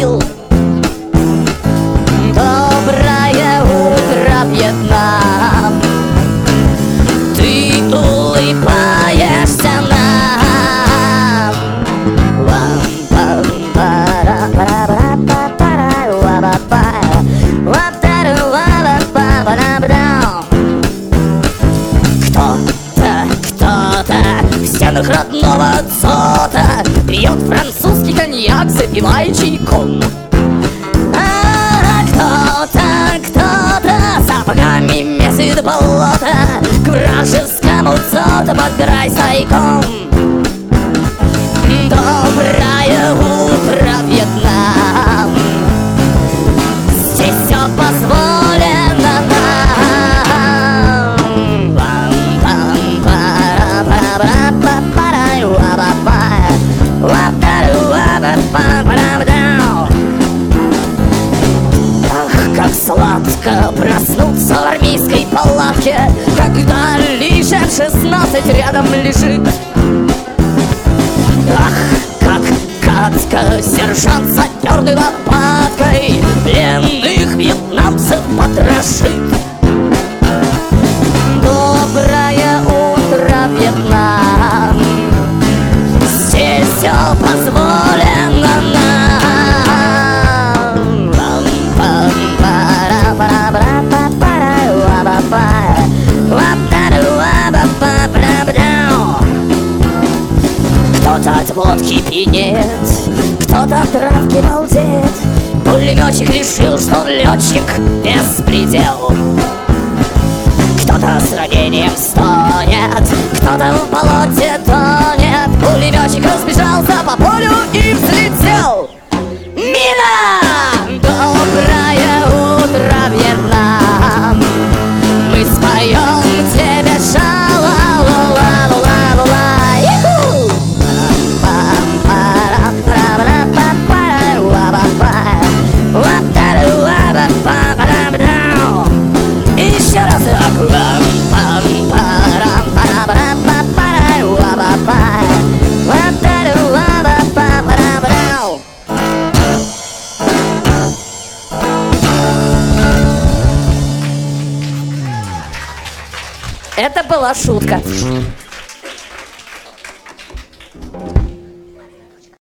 сил. Доброе утро, Вьетнам, ты улыбаешься нам. Кто-то в стенах родного дзота пьет французский коньяк, запивая чайком. Кто-то сапогами месит болото, к вражескому дзоту подбирай тайком. Доброе утро, Вьетнам, здесь все позволено нам. Ах, как сладко проснуться в армейской палатке, когда лишь 16 рядом лежит. Ах, как гадко сержант саперной лопаткой пленных вьетнамцев потрошит. Доброе утро, Вьетнам, здесь все позволено нам. Кто-то от водки пьянеет, кто-то от травки балдеет. Пулеметчик решил, что он летчик беспредел. Кто-то с ранением стонет, кто-то в болоте тонет. Пулеметчик разбежался по полю и взлетел. Мина! Доброе утро, Вьетнам, мы споем тебе еще раз. Это была шутка.